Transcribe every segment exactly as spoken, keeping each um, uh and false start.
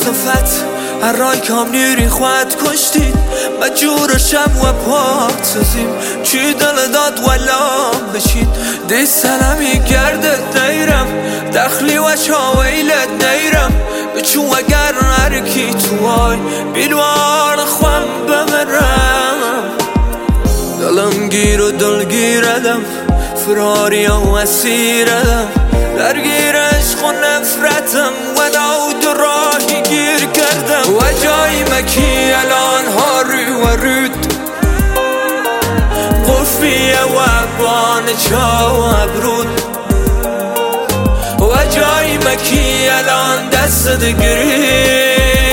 خفت هرای کام نیری خواهد کشتید مجورشم و پاک سازیم چی دل داد ولام بشید دی سلمی گردت نیرم دخلی و شاویلت نیرم بچو اگر هرکی تو آی بیلوار خوام بمرم دلم گیر و دل گیردم فراری و اسیردم درگیر عشق و نفرتم و داود راهی گیر کردم و جای مکی الان ها رو و رود قفیه و بان چا و ابرود و جای مکی الان دست دگری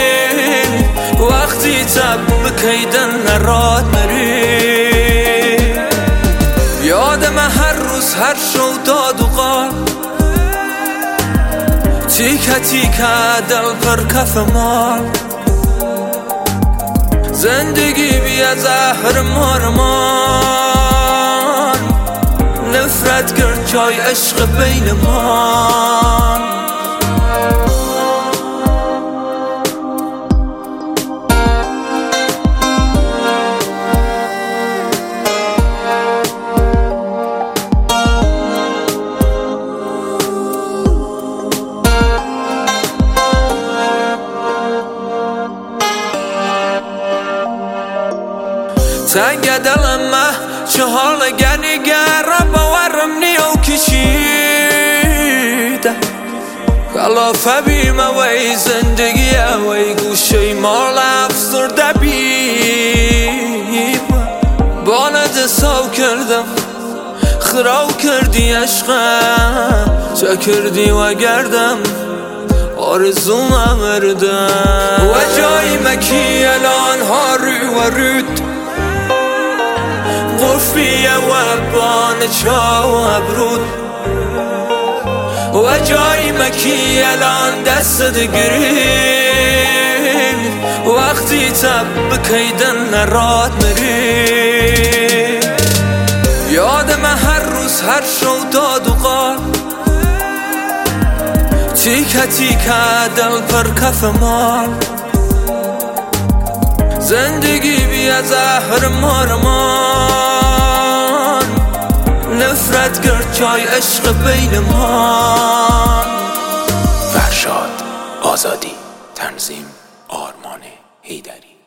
وقتی تب بکیدن نراد مری یادم هر روز هر شو داد و قال تیکه تیکه دل پر کف مال زندگی بیا زهر مارمان نفرت گرد جای عشق بین ما تنگ دلم مه چه حال گنی گر باورم نیو کشیده خلافه بیمه وی زندگی وی گوشه مال افسرده بیم باند ساو کردم خراو کردی عشقم چه کردی و گردم آرزوم مردم و جای مکی الان ها رو و رود قفیه و بان چا و ابرود و جای مکی الان دست دگری وقتی تب بکیدن نراد مری یادم هر روز هر شو داد و قال تیکه تیکه دل پر کف مال زندگی بیا زهر مارمان نفرت گرد جای عشق بین ما فرشاد آزادی تنظیم آرمان حیدری.